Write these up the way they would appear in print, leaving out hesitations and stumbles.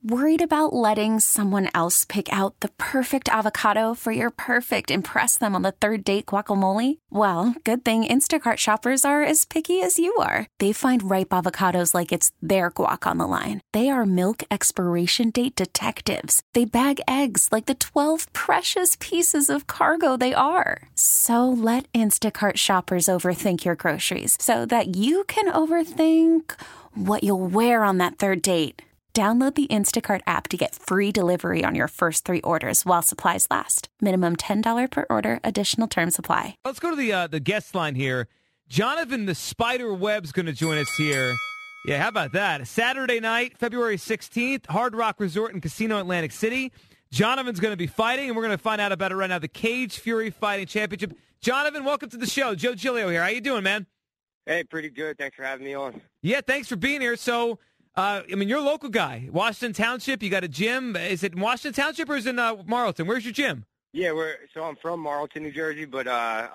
Worried about letting someone else pick out the perfect avocado for your perfect impress them on the third date guacamole? Well, good thing Instacart shoppers are as picky as you are. They find ripe avocados like it's their guac on the line. They are milk expiration date detectives. They bag eggs like the 12 precious pieces of cargo they are. So let Instacart shoppers overthink your groceries so that you can overthink what you'll wear on that third date. Download the Instacart app to get free delivery on your first 3 orders while supplies last. Minimum $10 per order. Additional terms apply. Let's go to the guest line here. Jonathan the Spider Webb's going to join us here. Yeah, how about that? Saturday night, February 16th, Hard Rock Resort and Casino, Atlantic City. Jonathan's going to be fighting, and we're going to find out about it right now. The Cage Fury Fighting Championship. Jonathan, welcome to the show. Joe Giglio here. How you doing, man? Hey, pretty good. Thanks for having me on. Yeah, thanks for being here. So, you're a local guy. Washington Township, you got a gym. Is it in Washington Township or is it in Marlton? Where's your gym? Yeah, I'm from Marlton, New Jersey, but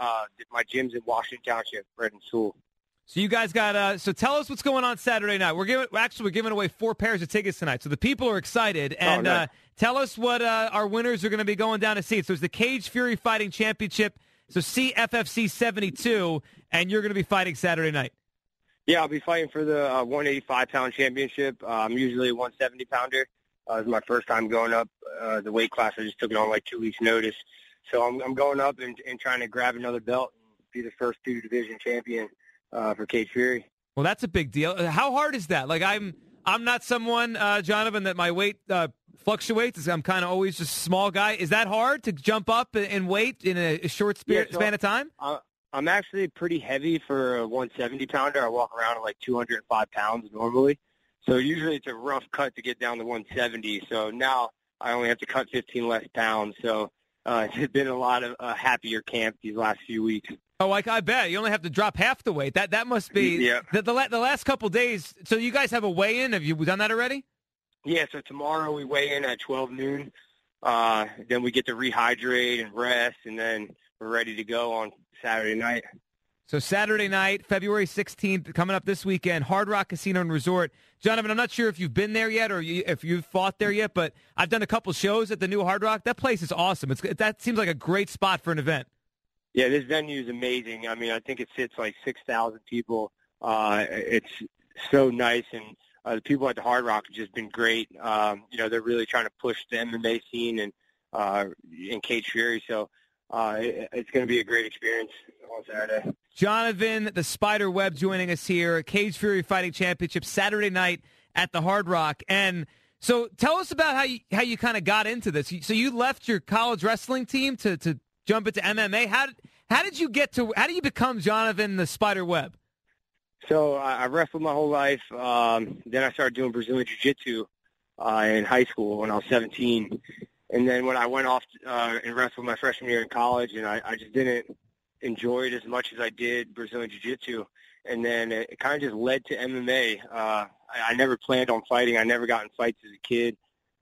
my gym's in Washington Township, right in Sewell. So you guys got so tell us what's going on Saturday night. We're giving away 4 pairs of tickets tonight, so the people are excited. And nice. Tell us what our winners are going to be going down to see. So it's the Cage Fury Fighting Championship. So CFFC 72, and you're going to be fighting Saturday night. Yeah, I'll be fighting for the 185-pound championship. I'm usually a 170-pounder. This is my first time going up the weight class. I just took it on like 2 weeks' notice. So I'm going up and trying to grab another belt and be the first 2-division champion for Cage Fury. Well, that's a big deal. How hard is that? Like, I'm not someone, Jonathan, that my weight fluctuates. I'm kind of always just a small guy. Is that hard to jump up in weight in a short span of time? I'm actually pretty heavy for a 170-pounder. I walk around at like 205 pounds normally. So usually it's a rough cut to get down to 170. So now I only have to cut 15 less pounds. So it's been a lot of happier camp these last few weeks. Oh, I bet. You only have to drop half the weight. That must be yeah. The last couple days. So you guys have a weigh-in? Have you done that already? Yeah, so tomorrow we weigh in at 12 noon. Then we get to rehydrate and rest, and then we're ready to go on Saturday night. So Saturday night, February 16th, coming up this weekend, Hard Rock Casino and Resort. Jonathan, I'm not sure if you've been there yet or if you've fought there yet, but I've done a couple shows at the new Hard Rock. That place is awesome. That seems like a great spot for an event. Yeah, this venue is amazing. I mean, I think it sits like 6,000 people. It's so nice, and the people at the Hard Rock have just been great. They're really trying to push the MMA scene and in Cage Fury, so it's going to be a great experience on Saturday. Jonathan the Spider Webb joining us here, Cage Fury Fighting Championship Saturday night at the Hard Rock. And so tell us about how you kind of got into this. So you left your college wrestling team to jump into MMA. How did you become Jonathan the Spider Webb? So I wrestled my whole life. Then I started doing Brazilian Jiu-Jitsu in high school when I was 17. And then when I went off and wrestled my freshman year in college, and I just didn't enjoy it as much as I did Brazilian Jiu-Jitsu. And then it kind of just led to MMA. I never planned on fighting. I never got in fights as a kid.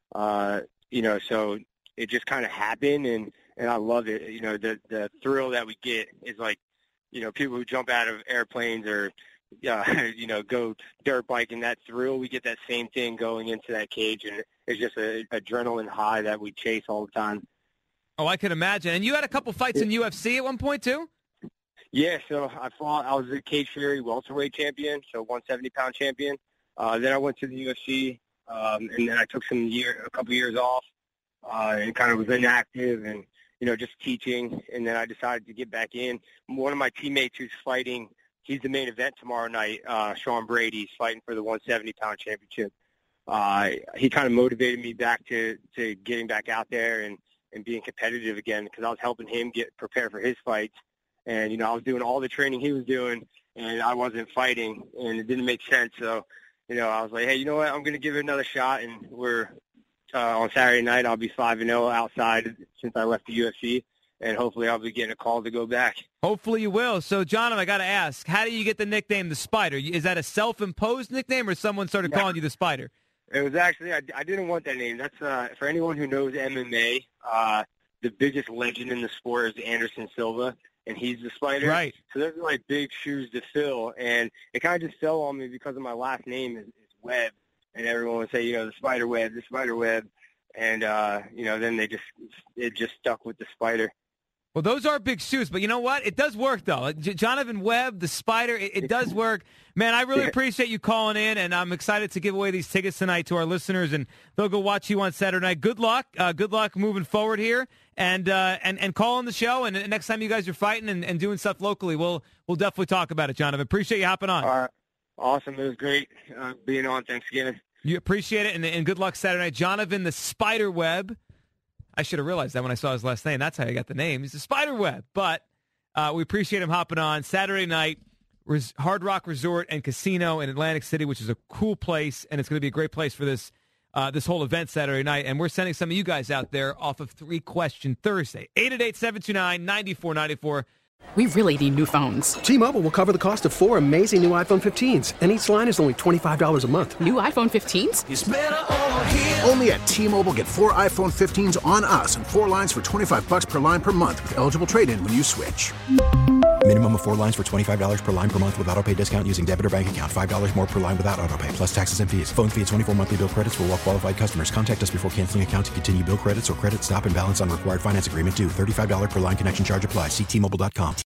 So it just kind of happened, and I love it. The thrill that we get is like, people who jump out of airplanes or, go dirt biking, that thrill, we get that same thing going into that cage, and it's just an adrenaline high that we chase all the time. Oh, I can imagine. And you had a couple fights in UFC at one point, too? Yeah, so I was a Cage Fury welterweight champion, so 170-pound champion. Then I went to the UFC, and then I took a couple years off and kind of was inactive and, just teaching. And then I decided to get back in. One of my teammates who's fighting, he's the main event tomorrow night, Sean Brady. He's fighting for the 170-pound championship. He kind of motivated me back to getting back out there and being competitive again, because I was helping him get prepared for his fights. And, I was doing all the training he was doing, and I wasn't fighting, and it didn't make sense. So, I was like, hey, you know what, I'm going to give it another shot, and we're on Saturday night, I'll be 5-0 outside since I left the UFC, and hopefully I'll be getting a call to go back. Hopefully you will. So, Jonathan, I got to ask, how do you get the nickname The Spider? Is that a self-imposed nickname, or someone started calling you The Spider? It was actually, I didn't want that name. That's for anyone who knows MMA, the biggest legend in the sport is Anderson Silva, and he's the Spider. Right. So there's like big shoes to fill, and it kind of just fell on me because of my last name is Webb, and everyone would say, the spider web, and then it just stuck with the spider. Well, those are big shoes, but you know what? It does work, though. Jonathan Webb, the spider, it does work. Man, I really appreciate you calling in, and I'm excited to give away these tickets tonight to our listeners, and they'll go watch you on Saturday night. Good luck. Good luck moving forward here, and call on the show, and next time you guys are fighting and doing stuff locally, we'll definitely talk about it, Jonathan. Appreciate you hopping on. All right. Awesome. It was great being on. Thanks again. You appreciate it, and good luck Saturday night. Jonathan, the spider web. I should have realized that when I saw his last name. That's how I got the name. He's the Spiderweb. But we appreciate him hopping on Saturday night. Hard Rock Resort and Casino in Atlantic City, which is a cool place, and it's going to be a great place for this whole event Saturday night. And we're sending some of you guys out there off of 3 Question Thursday. 888-729-9494. We really need new phones. T-Mobile will cover the cost of 4 amazing new iPhone 15s, and each line is only $25 a month. New iPhone 15s? It's better over here. Only at T-Mobile, get 4 iPhone 15s on us and 4 lines for $25 per line per month with eligible trade-in when you switch. Minimum of 4 lines for $25 per line per month with autopay discount using debit or bank account. $5 more per line without autopay, plus taxes and fees. Phone fee at 24 monthly bill credits for well-qualified customers. Contact us before canceling account to continue bill credits or credit stop and balance on required finance agreement due. $35 per line connection charge applies. See T-Mobile.com.